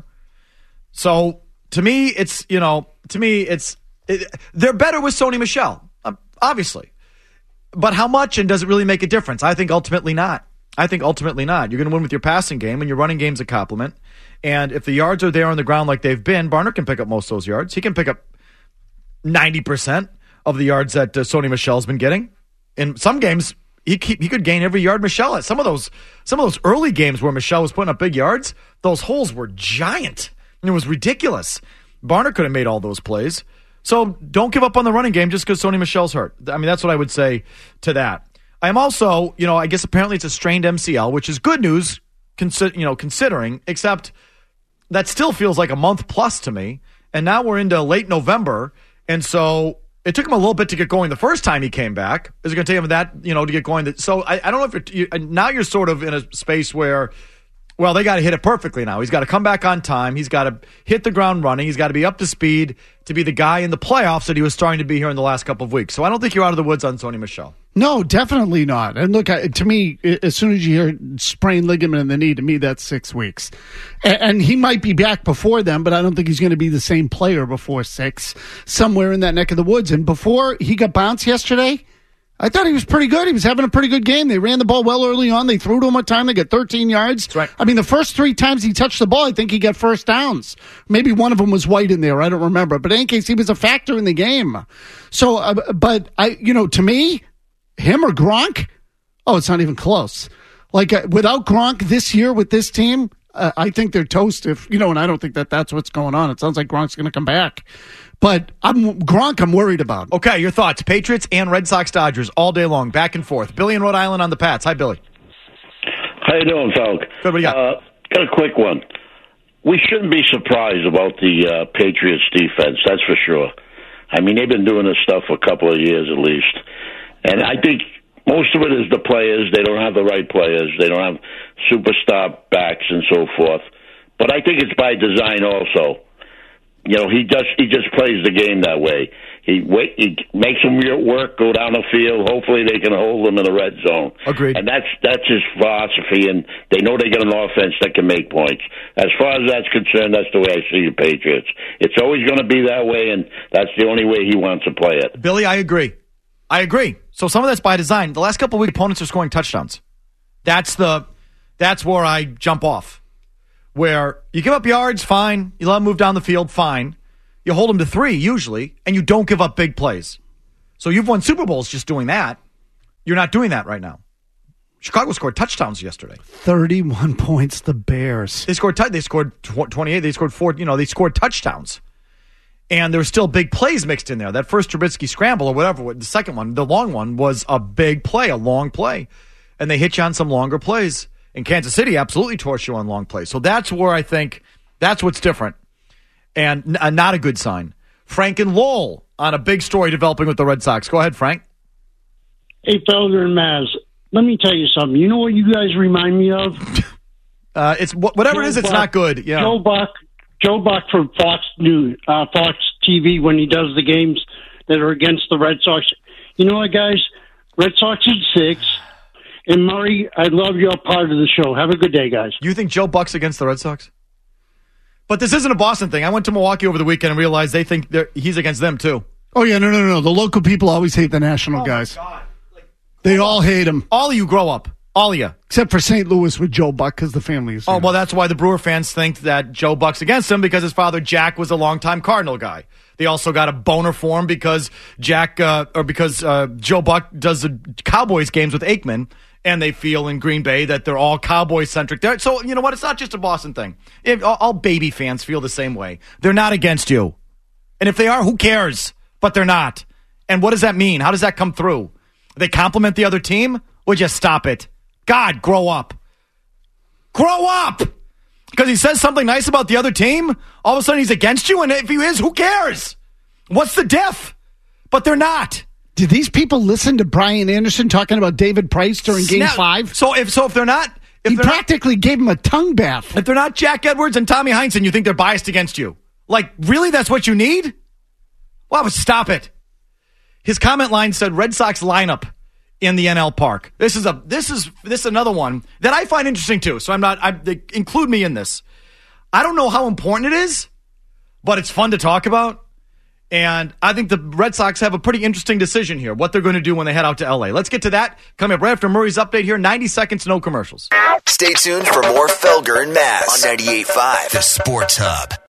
Speaker 6: So to me, it's, you know, to me, it's, it, they're better with Sony Michel, um, obviously. But how much, and does it really make a difference? I think ultimately not. I think ultimately not. You're going to win with your passing game, and your running game's a compliment. And if the yards are there on the ground like they've been, Barner can pick up most of those yards. He can pick up ninety percent of the yards that uh, Sony Michel's been getting. In some games, he he could gain every yard Michel had. Some of those some of those early games where Michel was putting up big yards, those holes were giant. And it was ridiculous. Barner could have made all those plays. So don't give up on the running game just because Sony Michel's hurt. I mean, that's what I would say to that. I am also, you know, I guess apparently it's a strained M C L, which is good news, consi- you know, considering, except that still feels like a month plus to me. And now we're into late November. And so it took him a little bit to get going the first time he came back. Is it going to take him that, you know, to get going? So I, I don't know if you're, you, now you're sort of in a space where, well, they got to hit it perfectly now. He's got to come back on time. He's got to hit the ground running. He's got to be up to speed to be the guy in the playoffs that he was starting to be here in the last couple of weeks. So I don't think you're out of the woods on Sony Michel.
Speaker 3: No, definitely not. And look, to me, as soon as you hear sprained ligament in the knee, to me, that's six weeks. And he might be back before then, but I don't think he's going to be the same player before six, somewhere in that neck of the woods. And before he got bounced yesterday, I thought he was pretty good. He was having a pretty good game. They ran the ball well early on. They threw to him a time. They got thirteen yards.
Speaker 6: That's right.
Speaker 3: I mean, the first three times he touched the ball, I think he got first downs. Maybe one of them was White in there. I don't remember. But in any case, he was a factor in the game. So, uh, but, I, you know, to me, him or Gronk, oh, it's not even close. Like, uh, without Gronk this year with this team, uh, I think they're toast. If you know, and I don't think that that's what's going on. It sounds like Gronk's going to come back. But I'm Gronk, I'm worried about.
Speaker 6: Okay, your thoughts. Patriots and Red Sox Dodgers all day long, back and forth. Billy in Rhode Island on the Pats. Hi, Billy.
Speaker 17: How you doing, Falk?
Speaker 6: Good, what do you got?
Speaker 17: Uh, got a quick one. We shouldn't be surprised about the uh, Patriots defense, that's for sure. I mean, they've been doing this stuff for a couple of years at least. And I think most of it is the players. They don't have the right players. They don't have superstar backs and so forth. But I think it's by design also. You know, he just he just plays the game that way. He wait, he makes them work, go down the field. Hopefully, they can hold them in the red zone.
Speaker 6: Agreed.
Speaker 17: And that's that's his philosophy. And they know they got an offense that can make points. As far as that's concerned, that's the way I see the Patriots. It's always going to be that way, and that's the only way he wants to play it.
Speaker 6: Billy, I agree. I agree. So some of that's by design. The last couple of weeks, opponents are scoring touchdowns. That's the that's where I jump off. Where you give up yards, fine. You let them move down the field, fine. You hold them to three, usually, and you don't give up big plays. So you've won Super Bowls just doing that. You're not doing that right now. Chicago scored touchdowns yesterday.
Speaker 3: thirty-one points, the Bears.
Speaker 6: They scored t- They scored twenty-eight. They scored four. You know, they scored touchdowns. And there were still big plays mixed in there. That first Trubisky scramble or whatever, the second one, the long one, was a big play, a long play. And they hit you on some longer plays. And Kansas City absolutely torched you on long plays. So that's where I think that's what's different. And n- not a good sign. Frank and Lowell on a big story developing with the Red Sox. Go ahead, Frank.
Speaker 18: Hey, Felger and Maz, let me tell you something. You know what you guys remind me of?
Speaker 6: Uh, it's whatever
Speaker 18: Joe
Speaker 6: it is, it's
Speaker 18: Buck,
Speaker 6: not good. Yeah.
Speaker 18: Joe Buck, Joe Buck from Fox News, uh, Fox T V when he does the games that are against the Red Sox. You know what, guys? Red Sox in six. And Murray, I love your part of the show. Have a good day, guys.
Speaker 6: You think Joe Buck's against the Red Sox? But this isn't a Boston thing. I went to Milwaukee over the weekend and realized they think he's against them too.
Speaker 3: Oh yeah, no, no, no. The local people always hate the national
Speaker 6: oh
Speaker 3: guys. Like, they all hate him.
Speaker 6: All of you grow up. All of you.
Speaker 3: Except for Saint Louis with Joe Buck because the family is.
Speaker 6: Oh, well, that's why the Brewer fans think that Joe Buck's against him because his father, Jack, was a longtime Cardinal guy. They also got a boner for him because Jack, uh, or because uh, Joe Buck does the Cowboys games with Aikman, and they feel in Green Bay that they're all Cowboys-centric. So, you know what? It's not just a Boston thing. If, all, all baby fans feel the same way. They're not against you. And if they are, who cares? But they're not. And what does that mean? How does that come through? They compliment the other team? Or just stop it? God, grow up. Grow up! Because he says something nice about the other team, all of a sudden he's against you, and if he is, who cares? What's the diff? But they're not.
Speaker 3: Did these people listen to Brian Anderson talking about David Price during Game
Speaker 6: Now,
Speaker 3: Five?
Speaker 6: So if so, if they're not, if
Speaker 3: he
Speaker 6: they're
Speaker 3: practically
Speaker 6: not,
Speaker 3: gave him a tongue bath.
Speaker 6: If they're not Jack Edwards and Tommy Heinsohn, you think they're biased against you? Like, really? That's what you need? Well, stop it. His comment line said Red Sox lineup in the N L Park. This is a this is this is another one that I find interesting too. So I'm not. I they include me in this. I don't know how important it is, but it's fun to talk about. And I think the Red Sox have a pretty interesting decision here, what they're going to do when they head out to L A. Let's get to that coming up right after Murray's update here. ninety seconds, no commercials.
Speaker 1: Stay tuned for more Felger and Maz on ninety-eight point five, The Sports Hub.